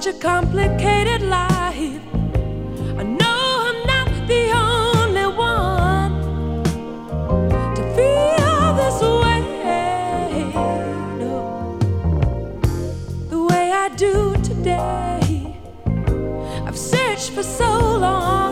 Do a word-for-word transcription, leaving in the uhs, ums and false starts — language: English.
such a complicated life. I know I'm not the only one to feel this way, no, the way I do today. I've searched for so long